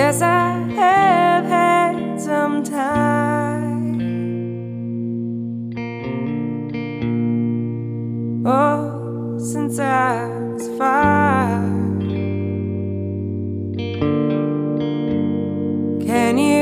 Yes, I have had some time. Oh, since I was 5. Can you